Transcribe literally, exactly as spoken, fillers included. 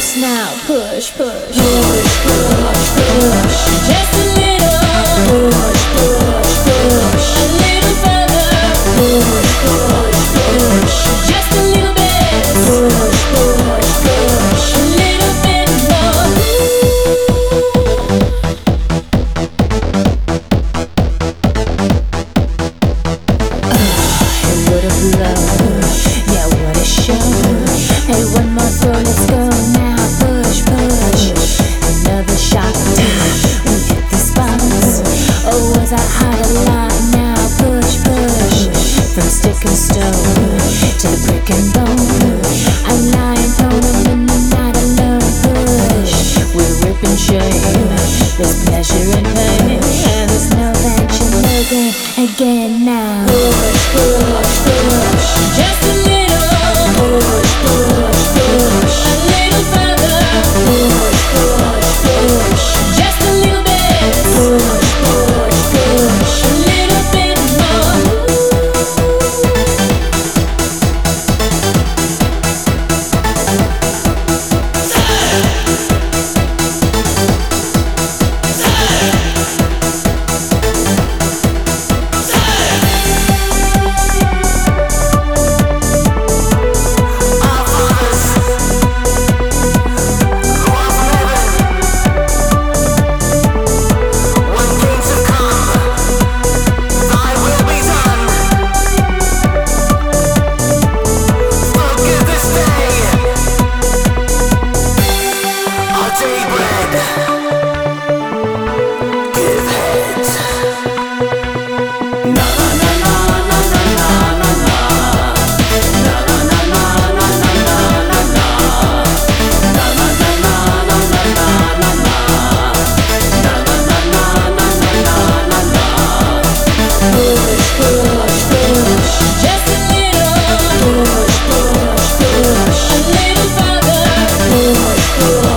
loose now. Push, push, push, push, push. Just a little. Push, push, push. A little further. Push, push, push. Just a little bit. Push, push, push. A little bit more. Oh, hey, what a blow. Yeah, what a show. Hey, one more throw, let's go now. Push, push. Another shot. We hit the spots. Oh, was I hot a lot now? Push, push. From stick and stone to the brick and bone. I'm lying prone, I'm in the night alone. Push. We're ripping shame. There's pleasure and pain. And there's no venture, no gain again now. Push, push, push. Just a little. Push, push, push. A little further. Push, push, push. Just a little bit. Push, push, push. A little bit more. Push, push, push. A little further. Push, push.